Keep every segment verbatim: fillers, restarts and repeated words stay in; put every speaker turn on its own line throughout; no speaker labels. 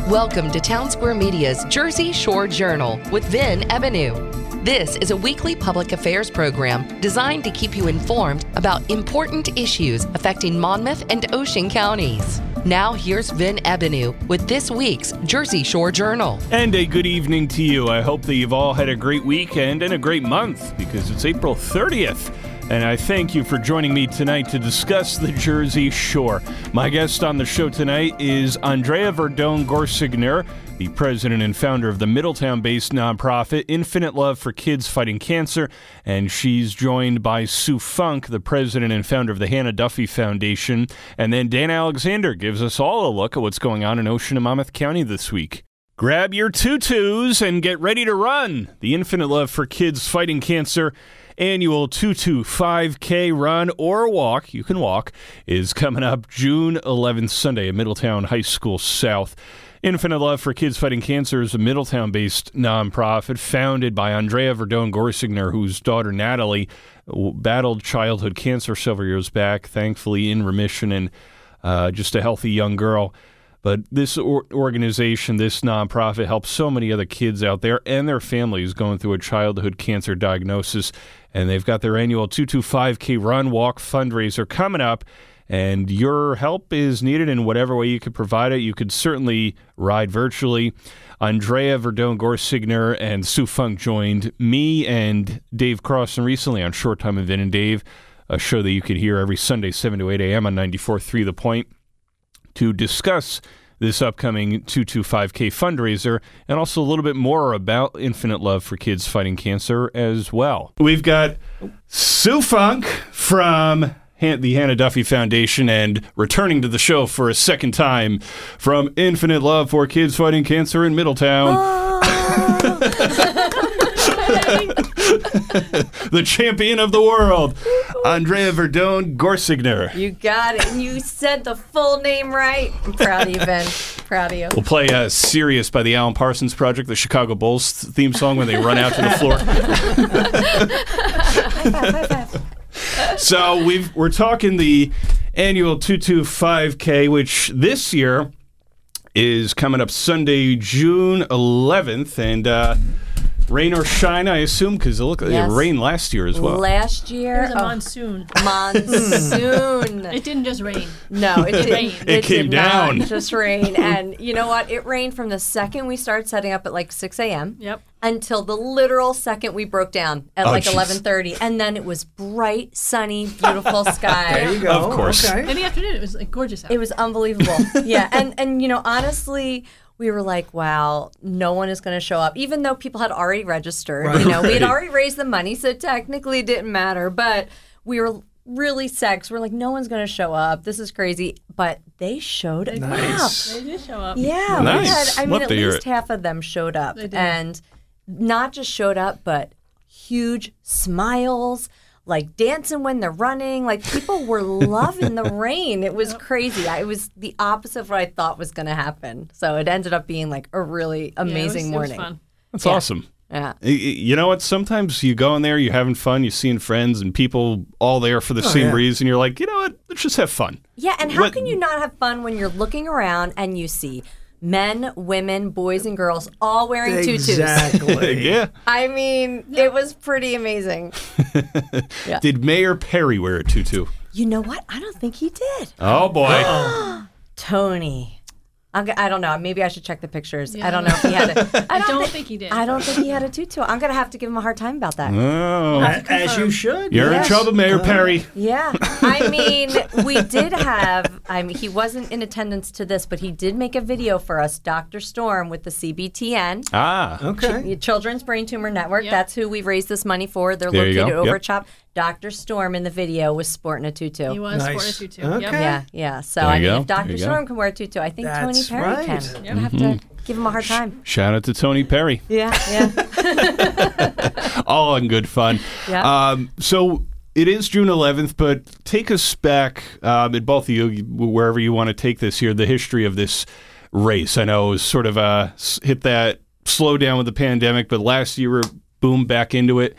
Welcome to Town Square Media's Jersey Shore Journal with Vin Ebenau. This is a weekly public affairs program designed to keep you informed about important issues affecting Monmouth and Ocean counties. Now here's Vin Ebenau with this week's Jersey Shore Journal.
And a good evening to you. I hope that you've all had a great weekend and a great month because it's April thirtieth. And I thank you for joining me tonight to discuss the Jersey Shore. My guest on the show tonight is Andrea Verdone Gorsigner, the president and founder of the Middletown-based nonprofit Infinite Love for Kids Fighting Cancer. And she's joined by Sue Funk, the president and founder of the Hannah Duffy Foundation. And then Dan Alexander gives us all a look at what's going on in Ocean and Monmouth County this week. Grab your tutus and get ready to run. The Infinite Love for Kids Fighting Cancer annual two two five K run or walk, you can walk, is coming up June eleventh, Sunday at Middletown High School South. Infinite Love for Kids Fighting Cancer is a Middletown-based nonprofit founded by Andrea Verdone Gorsigner, whose daughter Natalie battled childhood cancer several years back, thankfully in remission and uh, just a healthy young girl. But this or- organization, this nonprofit, helps so many other kids out there and their families going through a childhood cancer diagnosis. And they've got their annual two two five K run, walk fundraiser coming up. And your help is needed in whatever way you could provide it. You could certainly ride virtually. Andrea Verdone Gorsigner and Sue Funk joined me and Dave Crossan recently on Short Time with Vin and Dave, a show that you could hear every Sunday, seven to eight a.m. on ninety-four point three The Point, to discuss this upcoming two two five K fundraiser and also a little bit more about Infinite Love for Kids Fighting Cancer as well. We've got Sue Funk from Han- the Hannah Duffy Foundation and returning to the show for a second time from Infinite Love for Kids Fighting Cancer in Middletown. Oh. The champion of the world, Andrea Verdone Gorsigner.
You got it. You said the full name right. I'm proud of you, Ben. Proud of you.
We'll play uh, Sirius by the Alan Parsons Project, the Chicago Bulls theme song when they run out to the floor.
High five, high five.
So we've, we're talking the annual two two five K, which this year is coming up Sunday, June eleventh. And uh, rain or shine, I assume, because it looked like
Yes.
it rained last year as well.
Last year,
It was a
oh,
monsoon.
monsoon.
It didn't just rain.
No, it didn't.
rained.
It,
It came
did
down.
Not just rain, and you know what? It rained from the second we started setting up at like six a.m.
Yep.
until the literal second we broke down at
Oh,
like
geez.
eleven thirty, and then it was bright, sunny, beautiful sky.
There you go.
Of course.
Okay.
In the afternoon, it was like gorgeous out.
It was unbelievable. Yeah, and and you know, honestly, we were like, wow, no one is going to show up, even though people had already registered.
Right.
You know, we had
Right.
already raised the money, so technically it didn't matter. But we were really sad 'cause we're like, no one's going to show up. This is crazy. But they showed up.
Nice.
They did show up.
Yeah, we
Nice.
had. I mean,
Love
at
to hear
least
it.
half of them showed up,
They did.
and not just showed up, but huge smiles. Like dancing when they're running, like people were loving the rain. It was crazy. I, it was the opposite of what I thought was going to happen. So it ended up being like a really
Yeah, it was-
amazing
it was
morning.
fun.
That's
Yeah.
awesome.
Yeah.
Y- y- You know what? Sometimes you go in there, you're having fun, you're seeing friends and people all there for the same
yeah.
reason. You're like, you know what? Let's just have fun.
Yeah, and how
What-
can you not have fun when you're looking around and you see men, women, boys, and girls all wearing tutus?
Exactly.
Yeah.
I mean, it was pretty amazing. Yeah.
Did Mayor Perry wear a tutu?
You know what? I don't think he did.
Oh, boy.
Tony. I'm, g- I don't know. Maybe I should check the pictures.
Yeah.
I don't know if he had a.
I
don't,
don't
thi-
think he did.
I don't think he had a tutu. I'm gonna have to give him a hard time about that.
Oh.
A- As you should.
You're
yes.
in trouble, Mayor Perry.
Yeah, I mean, we did have. I mean, he wasn't in attendance to this, but he did make a video for us, Doctor Storm, with the C B T N,
Ah.
Okay.
Children's Brain Tumor Network.
Yep.
That's who we raised this money for. They're
There you
located
go.
over
Yep.
at Chop. Doctor Storm in the video was sporting a tutu.
He was
Nice.
sporting a tutu.
Okay.
Yep.
Yeah, yeah. So
There
I
you
mean,
go.
if
There
Doctor
you go.
Storm can wear a tutu, I think Tony
That's
Perry
right.
can.
Yep.
I'm gonna have to give him a hard time.
Shout out to Tony Perry.
Yeah, yeah.
All in good fun.
Yeah.
Um, so it is June eleventh, but take us back, um, and both of you, wherever you want to take this here, the history of this race. I know it was sort of uh, s- hit that slowdown with the pandemic, but last year boom, back into it.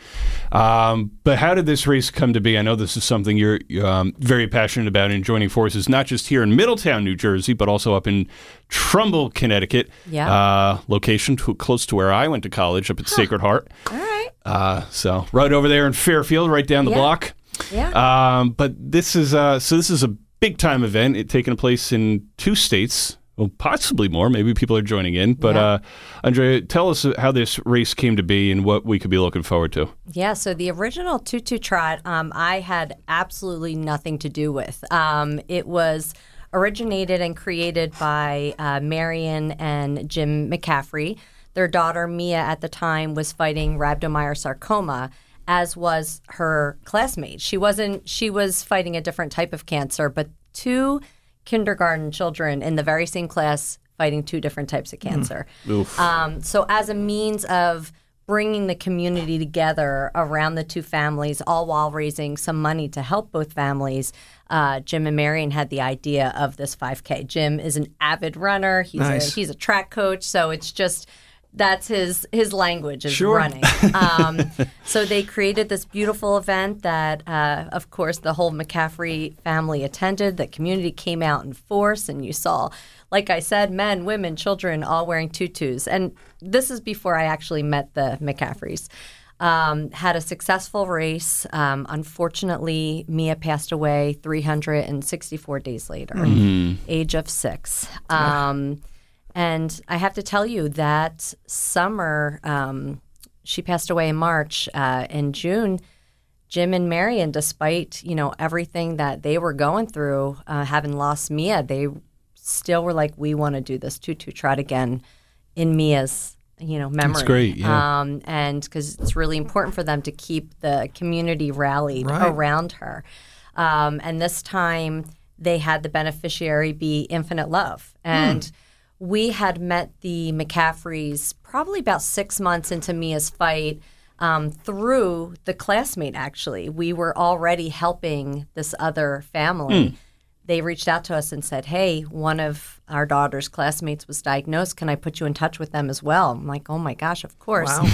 Um, but how did this race come to be? I know this is something you're um, very passionate about in joining forces, not just here in Middletown, New Jersey, but also up in Trumbull, Connecticut.
Yeah.
Uh, location to, close to where I went to college, up at huh. Sacred Heart.
All right.
Uh, so right over there in Fairfield, right down the
yeah.
block.
Yeah.
Um, but this is uh, so this is a big time event. It taking place in two states. Well, possibly more. Maybe people are joining in. But,
yeah.
uh, Andrea, tell us how this race came to be and what we could be looking forward to.
Yeah, so the original two-two Trot, um, I had absolutely nothing to do with. Um, it was originated and created by uh, Marion and Jim McCaffrey. Their daughter, Mia, at the time was fighting rhabdomyosarcoma, as was her classmate. She wasn't. She was fighting a different type of cancer, but two kindergarten children in the very same class fighting two different types of cancer.
Mm.
Um, so as a means of bringing the community together around the two families, all while raising some money to help both families, uh, Jim and Marion had the idea of this five K. Jim is an avid runner. He's
nice.
a, he's a track coach, so it's just that's his his language is
sure.
running. Um, so they created this beautiful event that, uh, of course, the whole McCaffrey family attended. The community came out in force, and you saw, like I said, men, women, children all wearing tutus. And this is before I actually met the McCaffreys. Um, had a successful race. Um, unfortunately, Mia passed away three hundred sixty-four days later, mm-hmm. age of six. Um, And I have to tell you that summer, um, she passed away in March. Uh, in June, Jim and Marion, despite, you know, everything that they were going through, uh, having lost Mia, they still were like, we want to do this two-two Trot again in Mia's, you know, memory.
That's great, yeah.
Um, and because it's really important for them to keep the community rallied
right.
around her. Um, and this time, they had the beneficiary be Infinite Love. And hmm. we had met the McCaffreys probably about six months into Mia's fight um, through the classmate, actually. We were already helping this other family. Mm. They reached out to us and said, hey, one of our daughter's classmates was diagnosed. Can I put you in touch with them as well? I'm like, oh, my gosh, of course.
Wow.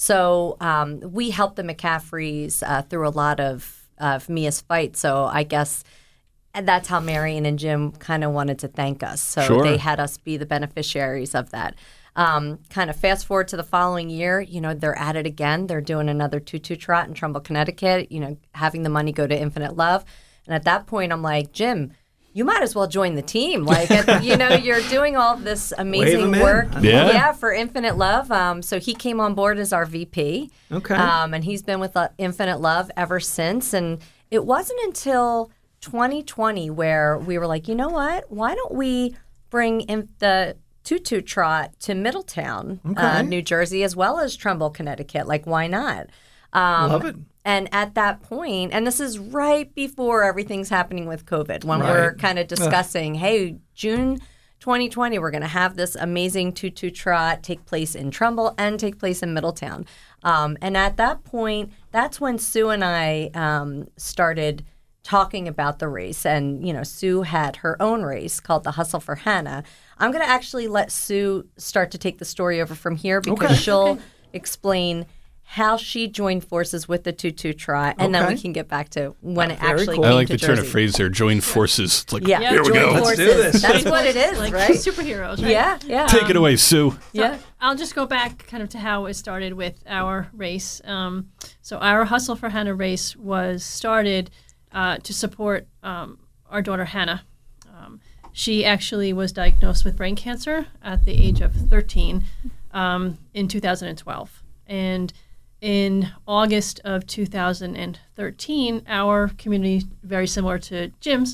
So um, we helped the McCaffreys uh, through a lot of, of Mia's fight. So I guess... and that's how Marion and Jim kind of wanted to thank us. So
sure.
they had us be the beneficiaries of that. Um, kind of fast forward to the following year, you know, they're at it again. They're doing another two-two Trot in Trumbull, Connecticut, you know, having the money go to Infinite Love. And at that point, I'm like, Jim, you might as well join the team. Like, you know, you're doing all this amazing work.
Yeah.
yeah, for Infinite Love. Um, so he came on board as our V P.
Okay.
Um, and he's been with uh, Infinite Love ever since. And it wasn't until twenty twenty where we were like, you know what? Why don't we bring in the two-two Trot to Middletown,
okay.
uh, New Jersey, as well as Trumbull, Connecticut? Like, why not? Um,
Love it.
And at that point, and this is right before everything's happening with COVID, when
Right.
we're kind of discussing, hey, June twenty twenty, we're going to have this amazing two-two Trot take place in Trumbull and take place in Middletown. Um, and at that point, that's when Sue and I um, started talking about the race. And, you know, Sue had her own race called the Hustle for Hannah. I'm going to actually let Sue start to take the story over from here because
okay.
she'll
Okay.
explain how she joined forces with the two-two Trot, and
Okay.
then we can get back to when it
Very
actually
cool.
came
I like
to
the turn
Jersey.
of phrase there, join forces. It's like,
Yeah,
here we
join
go.
Let's
forces.
do this.
That's what it is,
like
right?
superheroes, right?
Yeah, yeah.
Take it away, Sue.
Yeah.
I'll just go back kind of to how it started with our race. Um, so our Hustle for Hannah race was started uh, to support um, our daughter Hannah. Um, she actually was diagnosed with brain cancer at the age of thirteen um, in two thousand twelve. And in August of two thousand thirteen, our community, very similar to Jim's,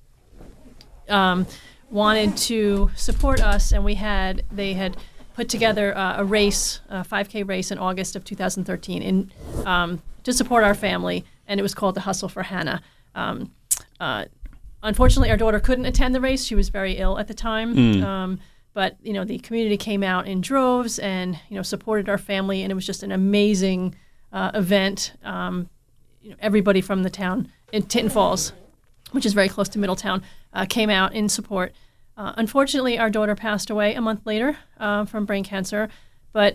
um, wanted to support us, and we had they had put together uh, a race, a five K race in August of two thousand thirteen, in, um, to support our family, and it was called the Hustle for Hannah. Um, uh, unfortunately, our daughter couldn't attend the race; she was very ill at the time.
Mm.
Um, But, you know, the community came out in droves and, you know, supported our family. And it was just an amazing uh, event. Um, you know, everybody from the town in Tinton Falls, which is very close to Middletown, uh, came out in support. Uh, unfortunately, our daughter passed away a month later uh, from brain cancer. But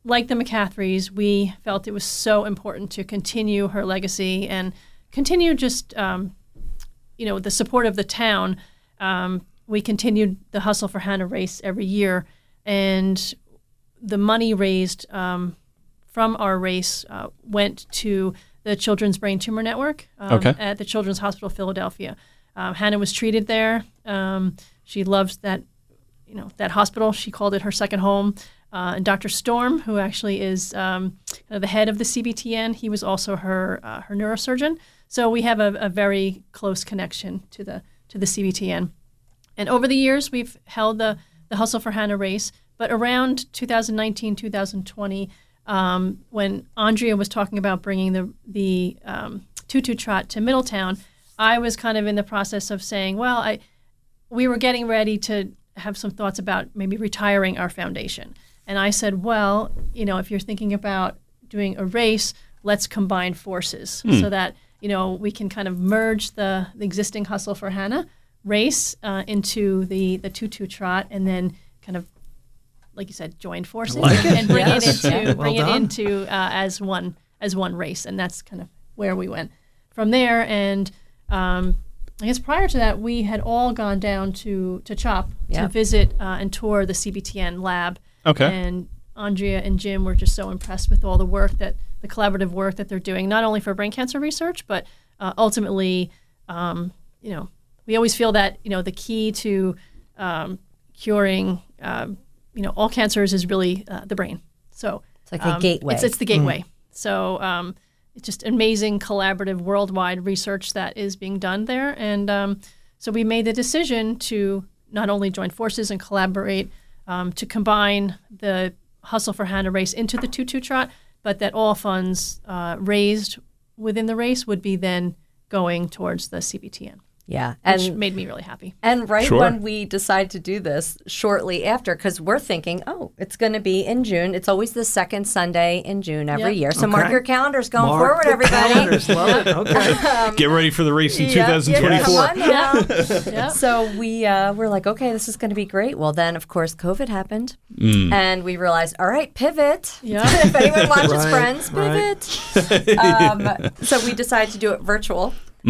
like the McCaffreys, we felt it was so important to continue her legacy and continue just, um, you know, the support of the town. Um, we continued the Hustle for Hannah race every year, and the money raised um, from our race uh, went to the Children's Brain Tumor Network um,
Okay.
at the Children's Hospital Philadelphia. Um, Hannah was treated there. Um, she loves that, you know, that hospital. She called it her second home. Uh, and Doctor Storm, who actually is um, kind of the head of the C B T N, he was also her uh, her neurosurgeon. So we have a, a very close connection to the to the C B T N. And over the years, we've held the the Hustle for Hannah race. But around two thousand nineteen, two thousand twenty, um, when Andrea was talking about bringing the the um, tutu trot to Middletown, I was kind of in the process of saying, well, I we were getting ready to have some thoughts about maybe retiring our foundation. And I said, well, you know, if you're thinking about doing a race, let's combine forces
Hmm.
so that, you know, we can kind of merge the, the existing Hustle for Hannah race uh, into the, the tutu trot, and then kind of, like you said, join forces
like
and,
it.
and bring
Yes.
it into
Well
bring it
done.
into uh, as one as one race. And that's kind of where we went from there. And um, I guess prior to that, we had all gone down to to CHOP
Yeah.
to visit uh, and tour the C B T N lab.
Okay.
And Andrea and Jim were just so impressed with all the work that the collaborative work that they're doing, not only for brain cancer research, but uh, ultimately, um, you know, we always feel that, you know, the key to um, curing, um, you know, all cancers is really uh, the brain. So
It's like a
um,
gateway.
It's, it's the gateway. So um, it's just amazing collaborative worldwide research that is being done there. And um, so we made the decision to not only join forces and collaborate, um, to combine the Hustle for Hannah race into the tutu trot, but that all funds uh, raised within the race would be then going towards the C B T N,
Yeah.
which
And
made me really happy.
And right
Sure.
when we decide to do this, shortly after, because we're thinking, oh, it's going to be in June. It's always the second Sunday in June every
Yep.
year. So mark
Okay.
your calendars going
Mark
forward,
the
everybody.
calendars. Love it. Okay.
Get ready for the race in
Yeah,
twenty
yeah,
twenty-four.
come on now.
Yeah.
So we uh, we're like, okay, this is going to be great. Well, then of course COVID happened, and we realized, all right, pivot.
Yeah.
If anyone watches
Right,
Friends,
right.
pivot. um, so we decided to do it virtual.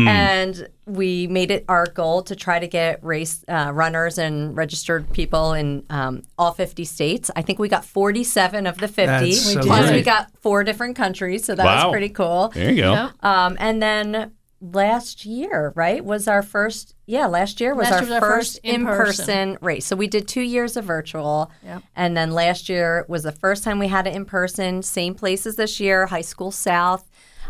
And we made it our goal to try to get race uh, runners and registered people in um, all fifty states. I think we got forty-seven of the fifty.
That's so
Plus, we
great.
got four different countries, so that
Wow.
was pretty cool.
There you go.
Yeah.
Um, and then last year, right, was our first, yeah, last year was
Last
our
year was our
first
first in-person.
in-person race. So we did two years of virtual.
Yep.
And then last year was the first time we had it in person, same place as this year, High School South.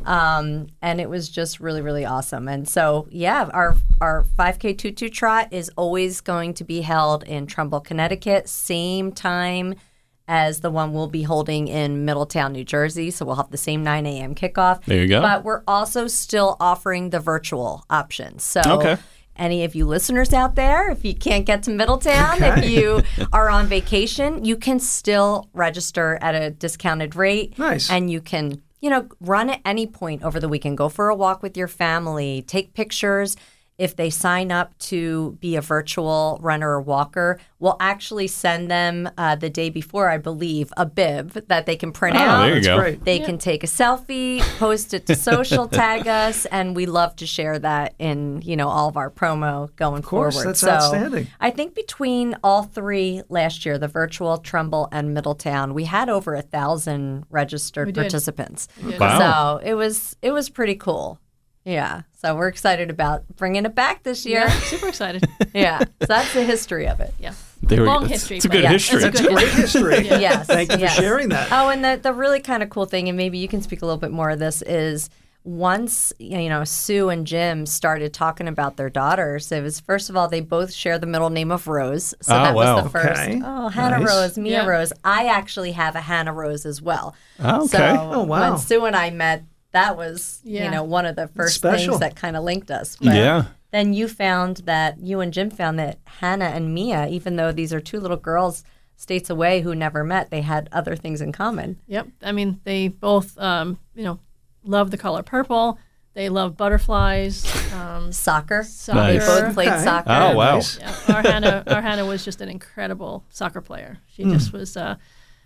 Um, and it was just really, really awesome. And so, yeah, our our five K tutu trot is always going to be held in Trumbull, Connecticut, same time as the one we'll be holding in Middletown, New Jersey. So we'll have the same nine a.m. kickoff.
There you go.
But we're also still offering the virtual option. So
Okay.
any of you listeners out there, if you can't get to Middletown, if
Okay.
you are on vacation, you can still register at a discounted rate.
Nice.
And you can, you know, run at any point over the weekend. Go for a walk with your family. Take pictures. If they sign up to be a virtual runner or walker, we'll actually send them uh, the day before, I believe, a bib that they can print
Oh,
out.
there you
That's
go.
great.
They can take a selfie, post it to social, tag us, and we love to share that in, you know, all of our promo going
course,
forward.
that's
so
outstanding.
I think between all three last year, the virtual, Trumbull, and Middletown, we had over a thousand registered
We did.
participants.
did.
Wow.
So it was it was pretty cool. Yeah. So we're excited about bringing it back this year.
Yeah, super excited.
Yeah. So that's the history of it.
Yeah.
There we
Long
go.
history,
It's a
but
good
yeah,
history.
it's a
That's
good
great history.
Yeah.
Yes.
Thank you
yes.
for sharing that.
Oh, and the, the really kind of cool thing, and maybe you can speak a little bit more of this, is once, you know, Sue and Jim started talking about their daughters, it was, first of all, they both share the middle name of Rose. So
Oh,
that
wow.
was the first.
Okay.
Oh, Hannah
Nice.
Rose, Mia
Yeah.
Rose. I actually have a Hannah Rose as well.
Oh, okay.
So
Oh, wow.
when Sue and I met, that was, you
Yeah.
know, one of the first
special.
things that kind of linked us. But
Yeah.
then you found that, you and Jim found that Hannah and Mia, even though these are two little girls states away who never met, they had other things in common.
Yep. I mean, they both, um, you know, love the color purple. They love butterflies. Um,
Soccer.
soccer.
Nice.
They both played
Okay.
soccer.
Oh, wow.
Nice.
Yeah, our Hannah, our Hannah was just an incredible soccer player. She just was uh,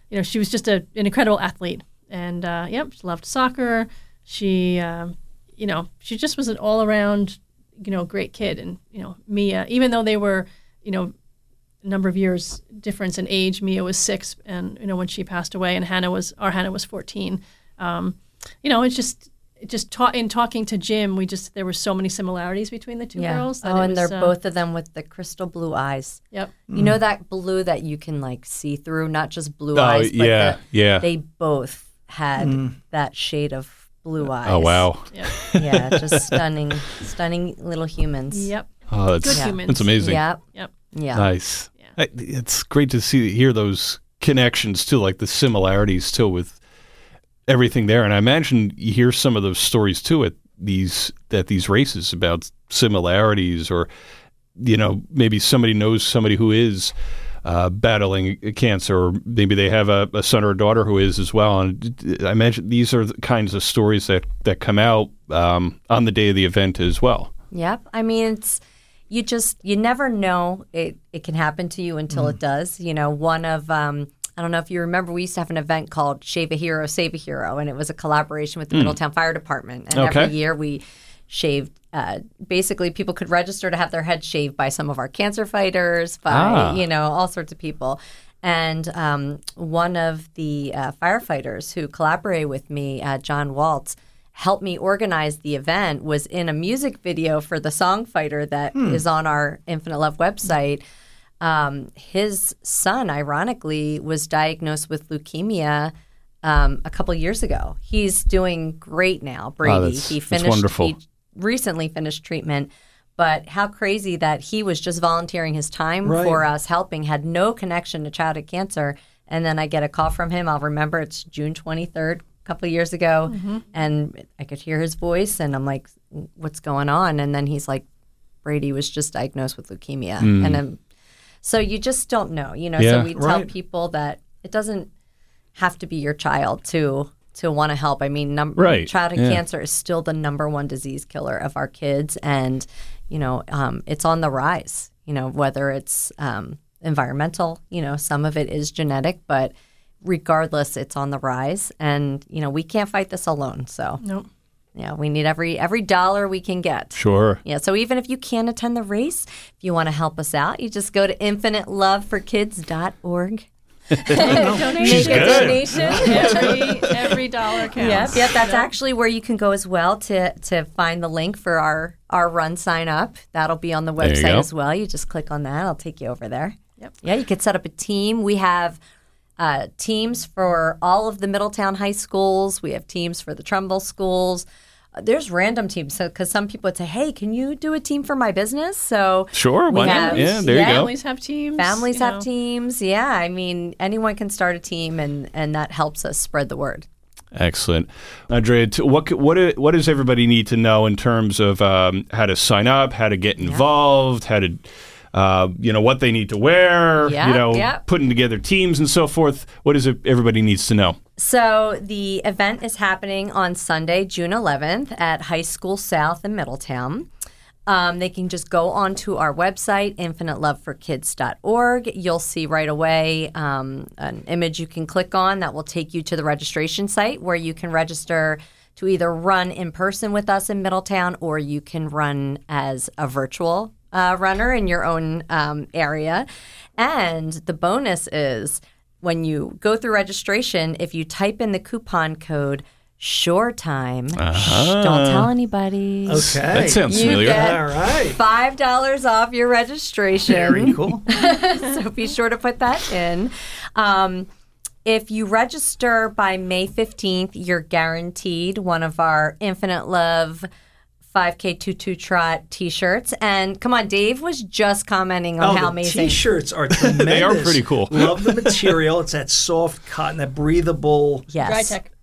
you know, she was just a, an incredible athlete. And, uh, yep, she loved soccer. She, um, you know, she just was an all-around, you know, great kid. And, you know, Mia, even though they were, you know, a number of years difference in age, Mia was six, and, you know, when she passed away, and Hannah was, our Hannah was fourteen. Um, you know, it's just, it just ta- in talking to Jim, we just, there were so many similarities between the two
Yeah.
girls. That
Oh,
it
and
was,
they're
uh,
both of them with the crystal blue eyes.
Yep.
You know that blue that you can like see through, not just blue
Oh,
eyes, but
yeah,
the-
yeah.
they both had that shade of blue eyes.
Oh, wow.
Yeah.
Yeah, just stunning, stunning little humans.
Yep.
Oh, that's,
Good
Yeah.
humans.
that's amazing.
Yep.
Yep.
Yeah.
Nice. I, it's great to see, hear those connections too, like the similarities too with everything there. And I imagine you hear some of those stories too at these at these races about similarities, or you know, maybe somebody knows somebody who is uh, battling cancer, or maybe they have a, a son or a daughter who is as well. And I imagine these are the kinds of stories that that come out um, on the day of the event as well.
Yep. I mean, it's you just you never know it. It can happen to you until
Mm.
it does. You know, one of um, I don't know if you remember, we used to have an event called Shave a Hero, Save a Hero, and it was a collaboration with the Middletown Fire Department. And
Okay.
every year we shaved. Uh, basically, people could register to have their heads shaved by some of our cancer fighters, by
Ah.
you know all sorts of people. And um, one of the uh, firefighters who collaborated with me, uh, John Waltz, helped me organize the event, was in a music video for the song Fighter that is on our Infinite Love website. Um, his son, ironically, was diagnosed with leukemia um, a couple years ago. He's doing great now, Brady.
that's-
he
that's
finished.
wonderful.
He recently finished treatment. But how crazy that he was just volunteering his time
Right.
for us, helping, had no connection to childhood cancer. And then I get a call from him. I'll remember it's June twenty-third, a couple of years ago. And I could hear his voice, and I'm like, what's going on? And then he's like, Brady was just diagnosed with leukemia. And um, so you just don't know, you know.
Yeah.
So we tell
Right.
people that it doesn't have to be your child to to want to help. I mean, num-
Right.
childhood
Yeah.
cancer is still the number one disease killer of our kids, and you know, um, it's on the rise. You know, whether it's um, environmental, you know, some of it is genetic, but regardless, it's on the rise, and you know, we can't fight this alone. So,
Nope.
yeah, we need every every dollar we can get.
Sure.
Yeah, so even if you can't attend the race, if you want to help us out, you just go to infinite love for kids dot org.
She's
Make a
good.
donation.
every every dollar counts.
Yep, yep. That's actually where you can go as well to to find the link for our our run sign up. That'll be on the
There you
website
go.
as well. You just click on that. I'll take you over there.
Yep.
Yeah, you could set up a team. We have uh, teams for all of the Middletown high schools. We have teams for the Trumbull schools. Uh, There's random teams. So, because some people would say, "Hey, can you do a team for my business?" So
Sure.
we
Why not?
have-
Yeah, there you
yeah.
go.
Families have teams.
families
you
have
know.
teams. Yeah, I mean, anyone can start a team, and and that helps us spread the word.
Excellent. Andrea, t- what c- what do- what does everybody need to know in terms of um, how to sign up, how to get involved, how to, uh, you know, what they need to wear,
Yeah,
you know,
yeah.
putting together teams and so forth? What is it everybody needs to know?
So the event is happening on Sunday, June eleventh at High School South in Middletown. Um, they can just go onto our website, infinite love for kids dot org. You'll see right away um, an image you can click on that will take you to the registration site where you can register to either run in person with us in Middletown, or you can run as a virtual uh, runner in your own um, area. And the bonus is, when you go through registration, if you type in the coupon code SHORETIME, shh, don't tell anybody.
Okay.
That sounds
You
familiar.
get-
All right.
five dollars off your registration.
Very cool.
So be sure to put that in. Um, if you register by May fifteenth, you're guaranteed one of our Infinite Love five K twenty-two Trot t-shirts. And come on, Dave was just commenting on
Oh,
how
the
amazing.
T-shirts are tremendous.
They are pretty cool.
Love the material. It's that soft cotton, that breathable.
Yes.
Dry tech.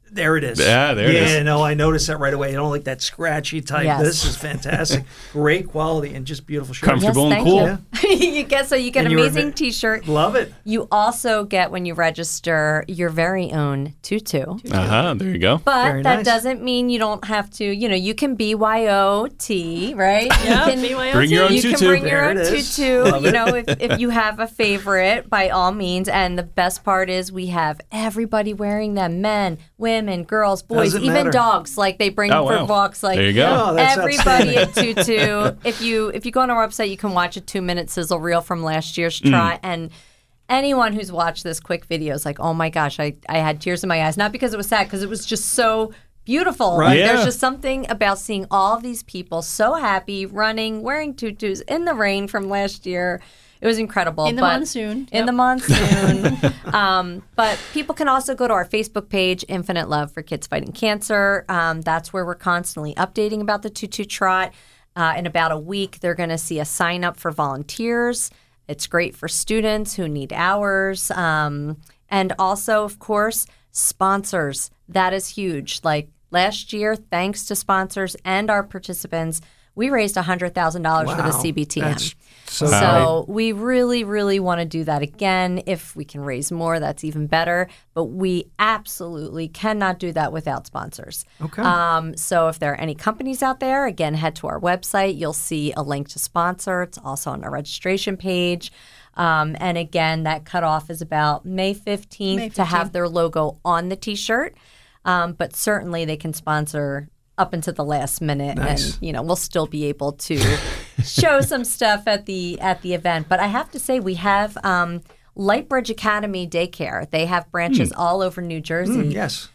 There it is.
Yeah, there it
yeah,
is.
Yeah, no, I noticed that right away. I don't like that scratchy type.
Yes.
This is fantastic. Great quality and just beautiful shirt.
Comfortable.
Yes,
and
thank
cool.
you. you get so you get
And
an
you were
amazing
ve-
T-shirt.
Love it.
You also get when you register your very own tutu.
Uh-huh, there you go.
But
Very
that
nice.
doesn't mean you don't have to. You know, you can B Y O T, right?
Yeah,
you can,
B Y O T.
Bring your own
you
tutu.
can bring your
There
own
it is.
tutu.
Love
You
it.
know, if, if you have a favorite, by all means. And the best part is we have everybody wearing them: men, women, girls, boys,
Doesn't
even
matter.
dogs. Like they bring
Oh,
for
wow.
walks. Like
There you go.
Oh, that's
everybody
outstanding.
at tutu. If you if you go on our website, you can watch a two minute sizzle reel from last year's
Mm.
try and. Anyone who's watched this quick video is like, oh my gosh, I, I had tears in my eyes. Not because it was sad, because it was just so beautiful.
Right.
Like,
Yeah.
There's just something about seeing all of these people so happy, running, wearing tutus in the rain from last year. It was incredible.
In the
but-
monsoon.
In
Yep.
the monsoon. um, but people can also go to our Facebook page, Infinite Love for Kids Fighting Cancer. Um, that's where we're constantly updating about the Tutu Trot. Uh, in about a week, they're going to see a sign up for volunteers. It's great for students who need hours. Um, and also, of course, sponsors. That is huge. Like last year, thanks to sponsors and our participants, we raised one hundred thousand dollars for the
Wow.
C B T M.
That's so
So we really, really want to do that again. If we can raise more, that's even better. But we absolutely cannot do that without sponsors.
Okay.
Um, so if there are any companies out there, again, head to our website. You'll see a link to sponsor. It's also on our registration page. Um, and again, that cutoff is about May fifteenth,
May
to have
fifteenth.
their logo on the T-shirt. Um, but certainly they can sponsor up until the last minute,
Nice.
and you know we'll still be able to show some stuff at the at the event. But I have to say, we have um, Lightbridge Academy Daycare. They have branches all over New Jersey.
Mm, yes.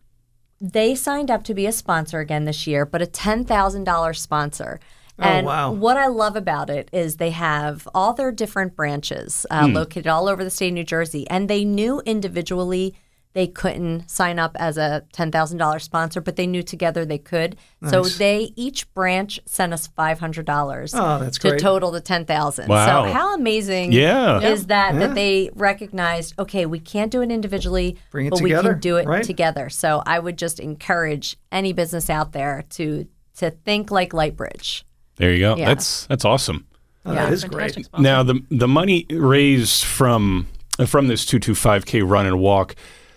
They signed up to be a sponsor again this year, but a ten thousand dollars sponsor.
Oh,
And
wow.
what I love about it is they have all their different branches uh, located all over the state of New Jersey, and they knew individually they couldn't sign up as a ten thousand dollars sponsor, but they knew together they could. So
Nice.
they each branch sent us five hundred dollars
Oh, that's
to
great.
total the ten thousand.
Wow.
So how amazing
Yeah.
is that
Yeah.
that they recognized, okay, we can't do it individually,
Bring it
but we
together,
can do it
right?
together. So I would just encourage any business out there to to think like Lightbridge.
There you go.
Yeah.
That's that's awesome.
Oh,
Yeah.
that is
Fantastic
great.
sponsor.
Now the the money raised from from this two twenty-five K run and walk,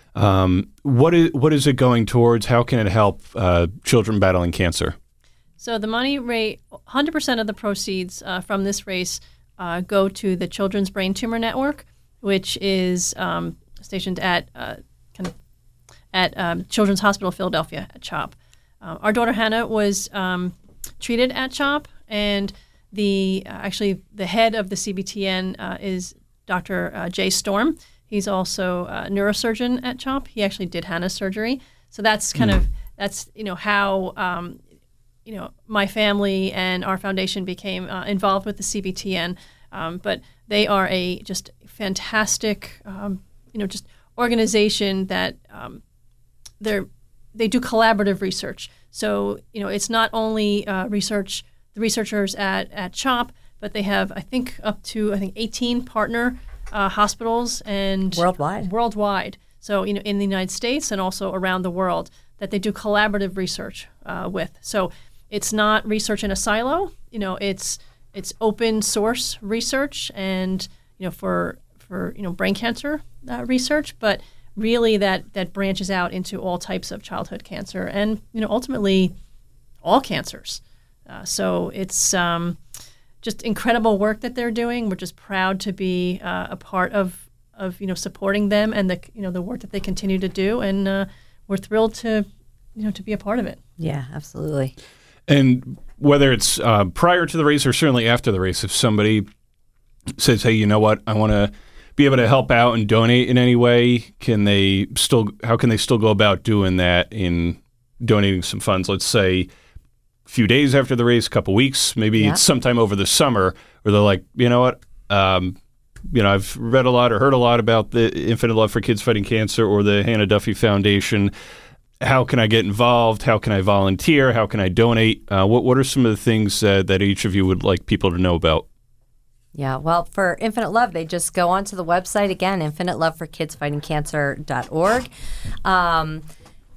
um, what is what is it going towards? How can it help uh, children battling cancer?
So the money rate, one hundred percent of the proceeds uh, from this race uh, go to the Children's Brain Tumor Network, which is um, stationed at uh, kind of at um, Children's Hospital Philadelphia at CHOP. Uh, our daughter Hannah was um, treated at CHOP, and the uh, actually the head of the C B T N uh, is Doctor Uh, Jay Storm. He's also a neurosurgeon at CHOP. He actually did Hannah's surgery, so that's kind of that's you know how. Um, you know, my family and our foundation became uh, involved with the C B T N, um, but they are a just fantastic, um, you know, just organization that um, they're they do collaborative research. So you know, it's not only uh, research the researchers at at CHOP, but they have I think up to I think eighteen partner uh, hospitals and
Worldwide.
worldwide. So you know, in the United States and also around the world, that they do collaborative research uh, with. So it's not research in a silo. You know, it's it's open source research, and you know, for for you know brain cancer uh, research, but really that that branches out into all types of childhood cancer, and you know, ultimately all cancers. Uh, so it's um, just incredible work that they're doing. We're just proud to be uh, a part of of you know supporting them and the you know the work that they continue to do, and uh, we're thrilled to you know to be a part of it.
Yeah, absolutely.
And whether it's uh, prior to the race or certainly after the race, if somebody says, "Hey, you know what? I want to be able to help out and donate in any way," can they still? How can they still go about doing that in donating some funds? Let's say a few days after the race, a couple weeks, maybe
Yeah.
it's sometime over the summer, where they're like, "You know what? Um, you know, I've read a lot or heard a lot about the Infinite Love for Kids Fighting Cancer or the Hannah Duffy Foundation. How can I get involved? How can I volunteer? How can I donate? Uh, what What are some of the things uh, that each of you would like people to know about?"
Yeah, well, for Infinite Love, they just go onto the website again, infinite love for kids fighting cancer dot org. Um,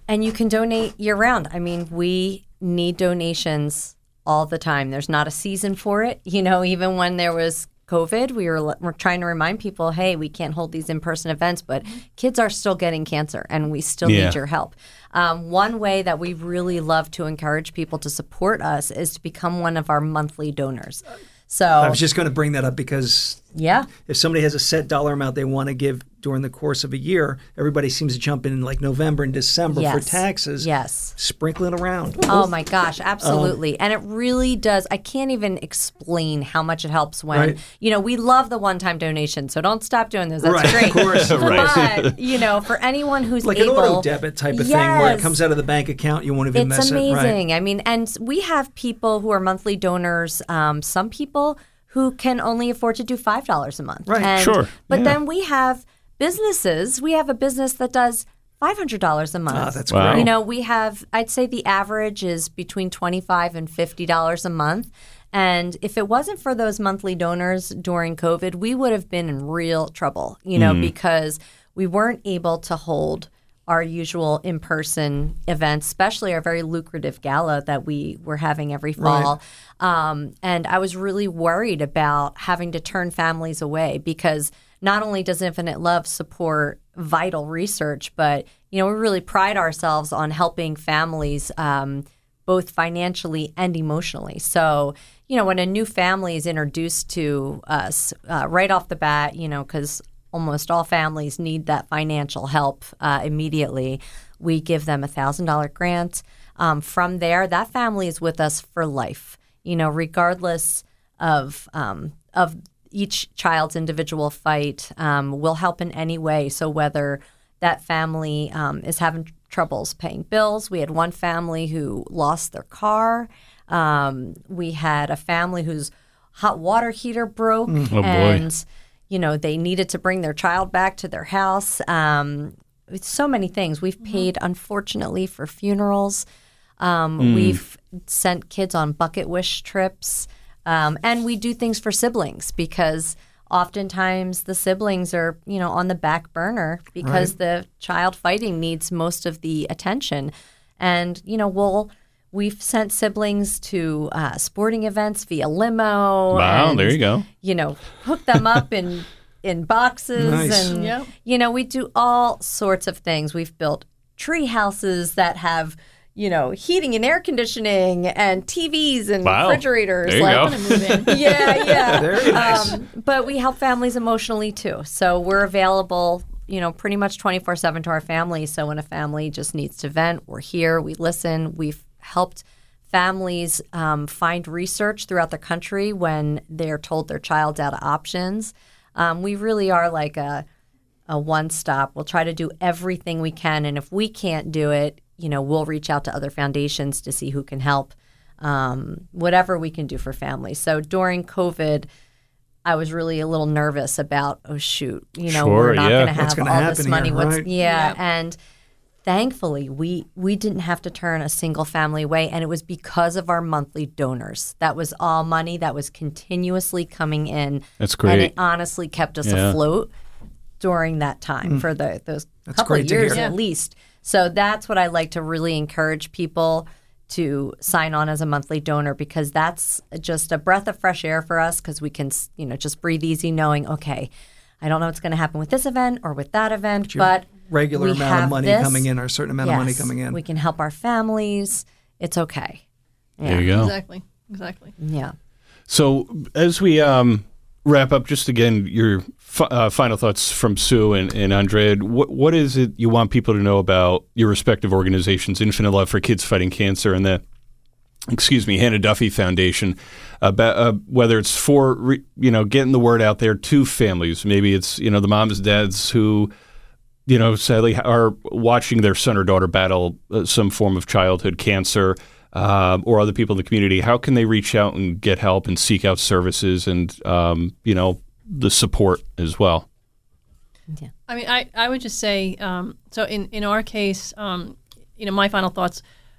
and you can donate year round. I mean, we need donations all the time. There's not a season for it. You know, even when there was COVID, we were, we're trying to remind people, hey, we can't hold these in-person events, but kids are still getting cancer, and we still
Yeah.
need your help. Um, one way that we really love to encourage people to support us is to become one of our monthly donors. So,
I was just going to bring that up because
yeah,
if somebody has a set dollar amount they want to give during the course of a year, everybody seems to jump in like November and December for
Yes.
taxes.
Yes.
Sprinkle it around.
Oh my gosh, absolutely. and it really does. I can't even explain how much it helps when,
Right.
you know, we love the one-time donation, so don't stop doing those. That's
Right,
great.
of course.
Right.
But, you know, for anyone who's
Like
able.
an auto debit type of thing where it
Yes.
comes out of the bank account, you won't even
It's
mess it. Right.
amazing. I mean, and we have people who are monthly donors, um, some people who can only afford to do five dollars a month.
Right.
And,
Sure.
But
Yeah.
then we have businesses. We have a business that does five hundred dollars a month.
Ah, that's
Wow.
great.
You know, we have, I'd say the average is between twenty-five dollars and fifty dollars a month. And if it wasn't for those monthly donors during COVID, we would have been in real trouble, you know, because we weren't able to hold our usual in-person events, especially our very lucrative gala that we were having every fall. Um, and I was really worried about having to turn families away because not only does Infinite Love support vital research, but, you know, we really pride ourselves on helping families um, both financially and emotionally. So, you know, when a new family is introduced to us uh, right off the bat, you know, because almost all families need that financial help uh, immediately, we give them a one thousand dollars grant. Um, from there, that family is with us for life, you know, regardless of um, of each child's individual fight. Um, we'll help in any way. So whether that family um, is having troubles paying bills, we had one family who lost their car. Um, we had a family whose hot water heater broke,
Oh, boy.
and you know they needed to bring their child back to their house. Um, it's so many things. We've paid, unfortunately, for funerals. Um, We've sent kids on bucket wish trips, um, and we do things for siblings because oftentimes the siblings are, you know, on the back burner because
Right.
the child fighting needs most of the attention, and you know we'll. We've sent siblings to uh, sporting events via limo.
Wow,
and,
there you go.
You know, hook them up in in boxes,
Nice.
and
Yep.
you know, we do all sorts of things. We've built tree houses that have, you know, heating and air conditioning and T Vs and
Wow.
refrigerators.
There you
like,
go.
Gonna move in.
yeah, yeah.
Very nice.
Um, but we help families emotionally too. So we're available, you know, pretty much twenty-four seven to our families. So when a family just needs to vent, we're here. We listen. We've helped families um, find research throughout the country when they're told their child's out of options. Um, we really are like a a one-stop. We'll try to do everything we can, and if we can't do it, you know, we'll reach out to other foundations to see who can help. Um, whatever we can do for families. So during COVID, I was really a little nervous about, oh shoot, you know,
Sure,
we're not
yeah.
going to
What's
have
gonna
all
happen
this money.
here,
What's
right?
yeah,
Yep.
and thankfully we we didn't have to turn a single family away, and it was because of our monthly donors. That was all money that was continuously coming in.
That's
And
great.
it honestly kept us
Yeah.
afloat during that time for the those
That's
couple
great
of
to
years
hear.
at
Yeah.
least. So that's what I like to really encourage people to sign on as a monthly donor, because that's just a breath of fresh air for us, because we can, you know, just breathe easy knowing, okay, I don't know what's going to happen with this event or with that event, but
Regular
we
amount
have
of money
this.
coming in or a certain amount of money
Yes,
coming in.
we can help our families. It's okay. Yeah.
There you go.
Exactly. Exactly.
Yeah.
So as we um, wrap up, just again, your fi- uh, final thoughts from Sue and, and Andrea. What what is it you want people to know about your respective organizations, Infinite Love for Kids Fighting Cancer and the, excuse me, Hannah Duffy Foundation, about uh, whether it's for re, you know getting the word out there to families. Maybe it's you know the moms, dads who you know sadly are watching their son or daughter battle uh, some form of childhood cancer. Um, or other people in the community, how can they reach out and get help and seek out services and, um, you know, the support as well?
I mean, I, I would just say, um, so in, in our case, um, you know, my final thoughts,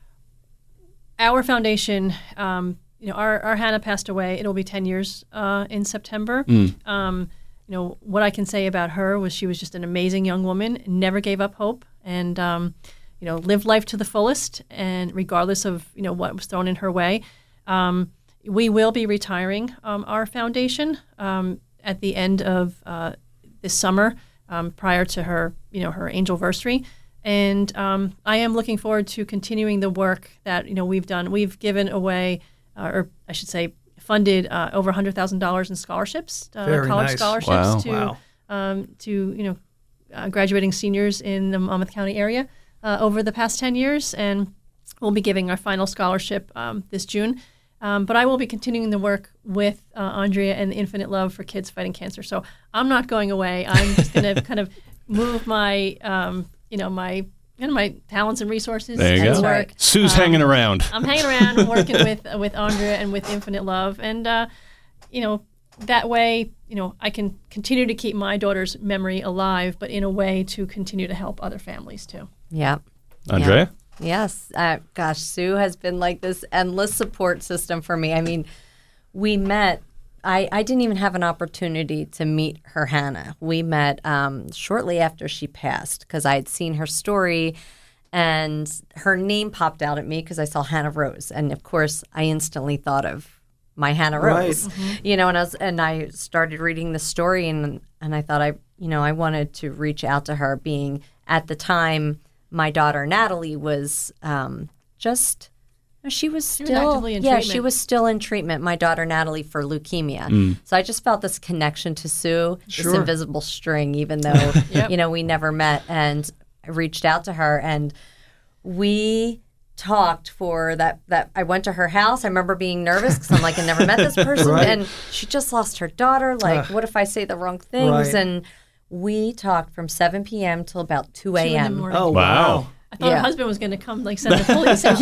our foundation, um, you know, our, our Hannah passed away. It'll be ten years uh, in September. Um, you know, what I can say about her was she was just an amazing young woman, never gave up hope. And, um, you know, lived life to the fullest, and regardless of, you know, what was thrown in her way. Um, we will be retiring um, our foundation um, at the end of uh, this summer, um, prior to her, you know, her angelversary. And um, I am looking forward to continuing the work that, you know, we've done. We've given away, uh, or I should say, funded uh, over one hundred thousand dollars in scholarships, uh,
Very
college
nice.
scholarships
Wow.
to
Wow.
Um, to you know uh, graduating seniors in the Monmouth County area uh, over the past ten years, and we'll be giving our final scholarship um, this June. Um, but I will be continuing the work with uh, Andrea and the Infinite Love for Kids Fighting Cancer. So I'm not going away. I'm just going to kind of move my um, you know my you know, my talents and resources.
There you
to
go.
work.
Sue's
Um,
hanging around.
I'm hanging around working with with Andrea and with Infinite Love, and uh, you know that way, you know, I can continue to keep my daughter's memory alive, but in a way to continue to help other families too.
Yep.
Andrea?
Yes. Uh, gosh, Sue has been like this endless support system for me. I mean, we met. I, I didn't even have an opportunity to meet her Hannah. We met um, shortly after she passed because I had seen her story and her name popped out at me because I saw Hannah Rose. And of course, I instantly thought of my Hannah
Right.
Rose. You know, and I was, and I started reading the story and and I thought I, you know, I wanted to reach out to her, being at the time my daughter Natalie was um, just She was
She
still,
was actively in
yeah,
treatment.
she was still in treatment. My daughter Natalie for leukemia. So I just felt this connection to Sue, this
Sure.
invisible string, even though
Yep.
you know we never met. And I reached out to her, and we talked for that. That I went to her house. I remember being nervous because I'm like, I never met this person,
Right.
and she just lost her daughter. Like,
Ugh.
what if I say the wrong things?
Right.
And we talked from seven p.m. till about two
Two in the
a.m.
morning.
Oh,
Wow.
wow.
I thought
Yeah.
her husband was going to come, like, send the police out.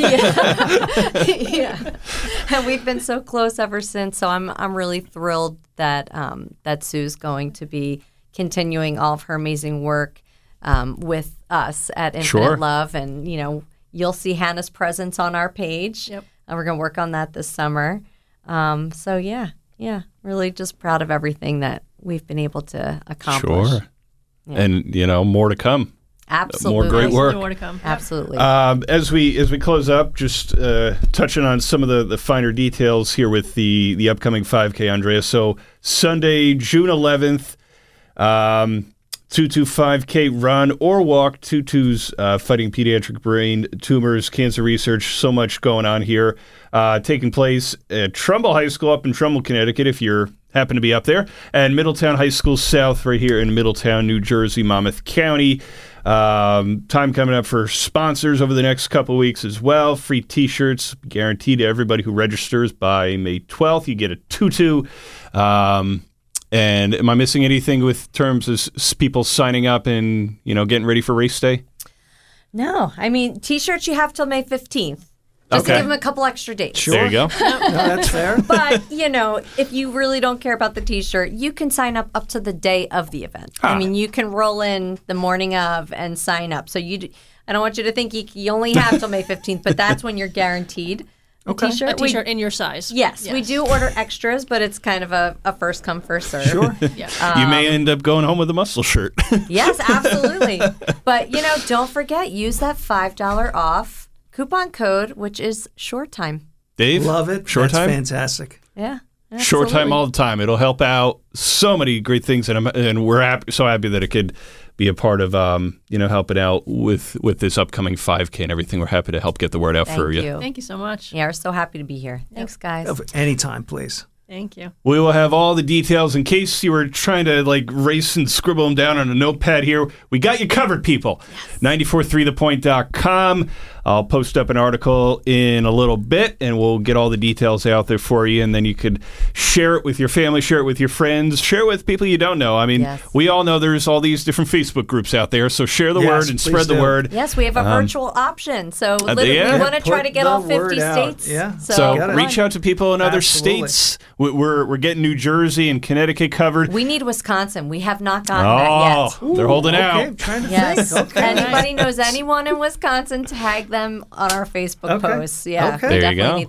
yeah, and we've been so close ever since. So I'm I'm really thrilled that um, that Sue's going to be continuing all of her amazing work um, with us at Infinite
Sure.
Love, and you know you'll see Hannah's presence on our page.
Yep.
And we're going to work on that this summer. Um, so yeah, yeah, really just proud of everything that we've been able to accomplish.
Sure. And, you know, more to come.
Absolutely,
great work.
More to come. Yep.
Absolutely.
Um, as we as we close up, just uh, touching on some of the, the finer details here with the, the upcoming five K, Andrea. So Sunday, June eleventh, um, Tutu five K run or walk. Tutu's uh, fighting pediatric brain tumors, cancer research, so much going on here. Uh, taking place at Trumbull High School up in Trumbull, Connecticut, if you're happen to be up there, and Middletown High School South right here in Middletown, New Jersey, Monmouth County. Um, time coming up for sponsors over the next couple weeks as well. Free T-shirts guaranteed to everybody who registers by May twelfth. You get a tutu. Um, and am I missing anything with terms of s- people signing up and, you know, getting ready for race day?
no, I mean T-shirts you have till May fifteenth. Just
Okay.
to give them a couple extra dates.
Sure.
There you go.
No, that's fair.
But, you know, if you really don't care about the T-shirt, you can sign up up to the day of the event.
Ah.
I mean, you can roll in the morning of and sign up. So you, d- I don't want you to think you, you only have till May fifteenth, but that's when you're guaranteed a
Okay.
T-shirt.
A
We-
T-shirt in your size.
yes, we do order extras, but it's kind of a, a first come, first serve.
Sure.
Yeah.
You may end up going home with a muscle shirt.
Yes, absolutely. But, you know, don't forget, use that five dollars off coupon code, which is short time.
Dave?
Love it.
Short
That's
time?
fantastic.
Yeah.
Short time
absolutely.
all the time. It'll help out so many great things, and I'm, and we're happy, so happy that it could be a part of um, you know helping out with with this upcoming five K and everything. We're happy to help get the word out
Thank
for
you.
Thank you so much.
Yeah, we're so happy to be here. Thanks, guys.
Anytime, please.
Thank you.
We will have all the details in case you were trying to like race and scribble them down on a notepad here. We got you covered, people. ninety-four three the point dot com. I'll post up an article in a little bit, and we'll get all the details out there for you, and then you could share it with your family, share it with your friends, share it with people you don't know. I mean,
Yes.
we all know there's all these different Facebook groups out there, so share the
Yes,
word and
please
spread the
do.
word.
Yes, we have a virtual option. So literally,
yeah.
we want to try
Put
to get
the
all fifty
word out.
states.
Yeah.
So,
So
Got it.
reach out to people in other
Absolutely.
states. We- We're we're getting New Jersey and Connecticut covered.
we need Wisconsin. We have not gotten
Oh,
that yet.
they're holding
Okay,
out.
I'm trying to
Yes.
think. Okay.
Anybody knows anyone in Wisconsin, tag them on our Facebook
Okay.
posts. Yeah,
Okay.
we
There you
definitely
go.
need them.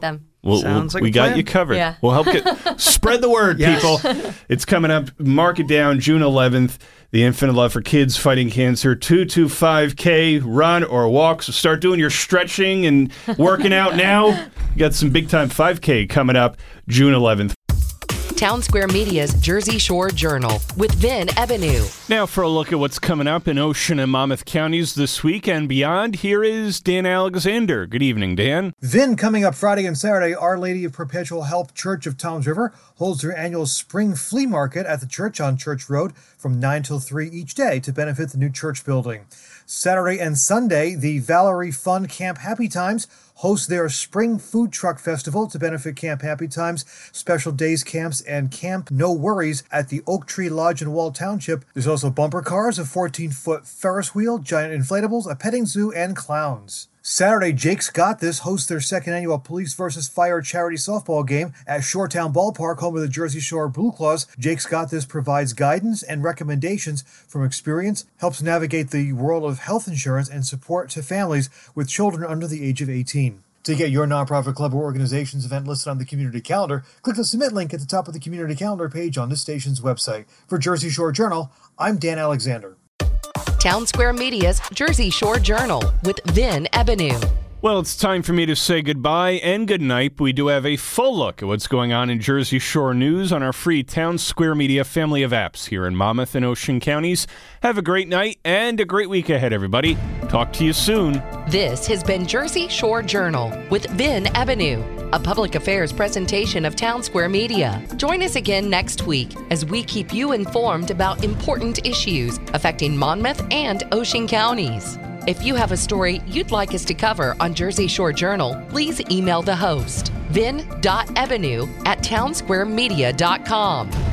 We'll,
Sounds
we'll,
like
we
a
got
plan.
you covered.
Yeah.
We'll help get spread the word,
Yes.
people. It's coming up. Mark it down, June eleventh. The Infinite Love for Kids Fighting Cancer two twenty-five K run or walk. So start doing your stretching and working out now. You got some big time five K coming up June eleventh.
Town Square Media's Jersey Shore Journal with Vin Ebenau.
Now for a look at what's coming up in Ocean and Monmouth counties this week and beyond, here is Dan Alexander. Good evening, Dan.
Vin, coming up Friday and Saturday, Our Lady of Perpetual Help Church of Toms River holds their annual spring flea market at the church on Church Road from nine till three each day to benefit the new church building. Saturday and Sunday, the Valerie Fun Camp Happy Times host their Spring Food Truck Festival to benefit Camp Happy Times, special days camps, and Camp No Worries at the Oak Tree Lodge in Wall Township. There's also bumper cars, a fourteen-foot Ferris wheel, giant inflatables, a petting zoo, and clowns. Saturday, Jake's Got This hosts their second annual Police versus Fire charity softball game at Shoretown Ballpark, home of the Jersey Shore Blue Claws. Jake's Got This provides guidance and recommendations from experience, helps navigate the world of health insurance, and support to families with children under the age of eighteen. To get your nonprofit club or organization's event listed on the community calendar, click the Submit link at the top of the community calendar page on this station's website. For Jersey Shore Journal, I'm Dan Alexander.
Town Square Media's Jersey Shore Journal with Vin Ebenau.
Well, it's time for me to say goodbye and good night. We do have a full look at what's going on in Jersey Shore news on our free Town Square Media family of apps here in Monmouth and Ocean counties. Have a great night and a great week ahead, everybody. Talk to you soon.
This has been Jersey Shore Journal with Vin Ebenau, a public affairs presentation of Town Square Media. Join us again next week as we keep you informed about important issues affecting Monmouth and Ocean counties. If you have a story you'd like us to cover on Jersey Shore Journal, please email the host, vin dot ebenau at townsquaremedia dot com.